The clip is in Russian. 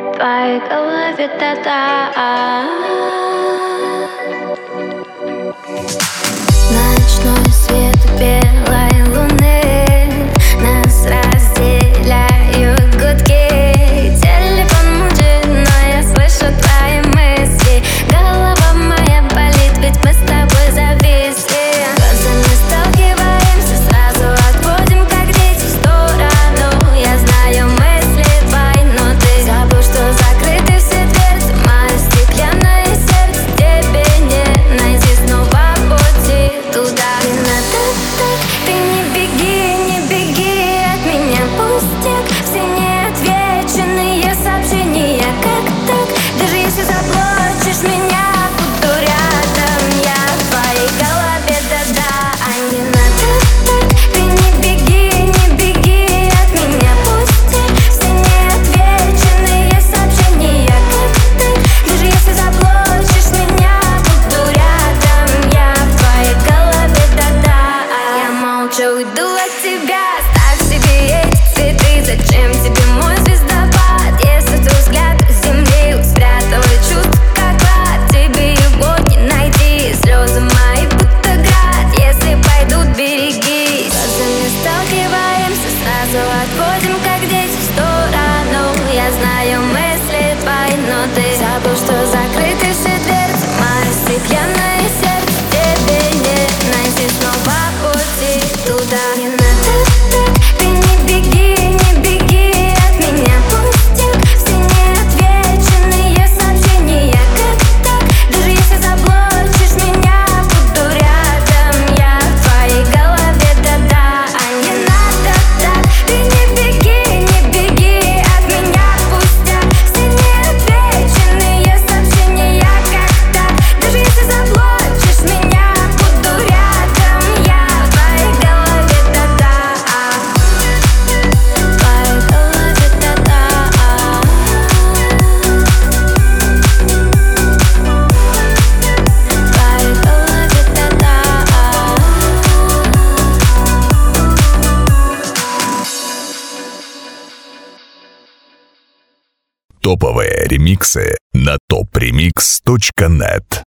В твоей голове да-да. Ночной свет белой луны, нас разделяют гудки. Телефон мучит, но я слышу твои мысли. Голова моя болит, ведь мы с тобой зависли. Глазами сталкиваемся, сразу отводим, как дети, в сторону. Я знаю мысли твои, но ты забыл, что закрыты все дверцы. Мое стеклянное сердце тебе не найти снова пути туда. Не надо так, ты не беги от меня, пустяк. Все неотвеченные сообщения, как так? Даже если заблочишь меня, буду рядом я в твоей голове, да-да. А не надо так, ты не беги от меня, пустяк. Все неотвеченные сообщения, как так? Даже если заблочишь меня, буду рядом я в твоей голове, да-да. А я молча уйду от тебя, ставь себе эти цветы. Зачем тебе мой звездопад, если твой взгляд с земли спрятал чувств как клад? Тебе его не найти, слезы мои будто град. Если пойдут, берегись. Глазами сталкиваемся, сразу отводим, как дети, в сторону. Я знаю мысли твои, но ты забыл, что закрыты все дверцы. Мое стеклянное сердце тебе не найти снова пути туда. Не надо так, ты не беги от меня, пустяк. Все неотвеченные сообщения, как так? Даже если заблочишь меня, буду рядом я в твоей голове, да-да. А не надо так, ты не беги от меня, пустяк. Все неотвеченные сообщения, как так? Даже если заблочишь меня, буду рядом я в твоей голове, да-да. В твоей голове, да-да. В твоей голове, да-да. Топовые ремиксы на topremix.net.